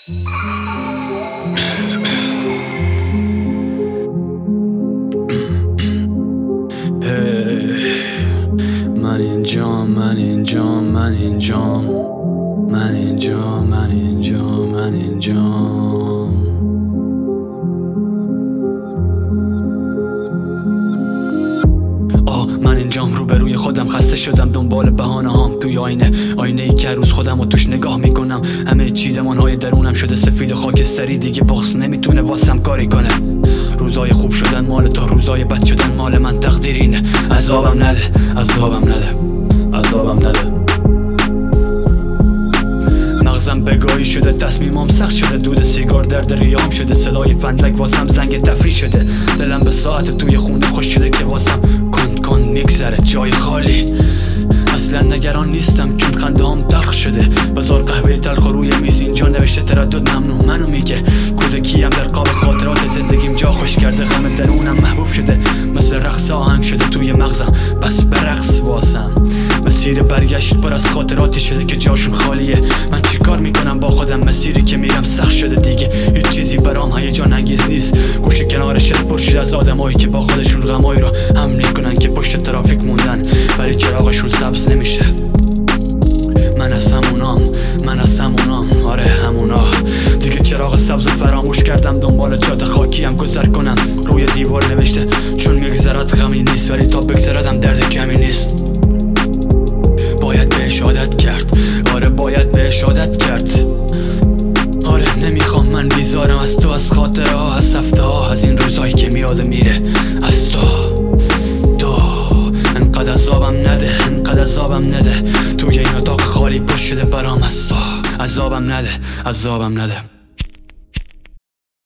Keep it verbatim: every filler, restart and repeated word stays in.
من اینجام من اینجام من اینجام من اینجام من اینجام من اینجام آه من اینجام روبروی خودم خسته شدم دنبال بهانه هام توی آینه آینه ای که روز خودم رو توش نگاه میکنم همه چیدمان های درونم شده سفید و خاکستری دیگه بغض نمیتونه واسم کاری کنه روزای خوب شدن مال تو روزای بد شدن مال من تقدیر اینه عذابم نده عذابم نده عذابم نده مغزم بگاهی شده تصمیمام سخت شده دود سیگار درد ریام شده صدای فندک واسم زنگ تفریح شده دلم به ساعت توی خونه خوش شده که واسم کن کن میگذره جای خالی اصلا نگران نیستم چون خندهام تلخ شده بازار قهوه تلخ روی میز اینجا نوشته تردد ممنوع منو میگه کودکیم در قاب خاطرات زندگیم جا خوش کرده غم درونم محبوب شده مثل رقص آهنگ شده توی مغزم بس برقص واسم مسیر برگشت پر از خاطراتی شده که جاشون خالیه من چی کار میکنم با خودم مسیری که میرم سخت شده دیگه هیچ چیزی برام هیجان انگیز نیست گوشه کنار شهر پر شده از آدمایی که با خودشون غمایی رو هم میکنن که پشت ترافیک موندن ولی چراغشون سبز نمیشه من از همونام من از همونام آره همونا دیگه چراغ سبز رو فراموش کردم دنبال جاده خاکی هم گذر کنم روی دیوار نوشته چون میگذرد غمی نیست ولی تا بگذردم درد کمی نیست باید بهش عادت کرد آره باید بهش عادت کرد آره نمیخوام من بیزارم از تو از خاطره ها از هفته ها از این روزهایی که میاد میره از تو تو انقدر عذابم نده انقدر عذابم نده توی این اتاق خالی پر شده برام از تو عذابم نده عذابم نده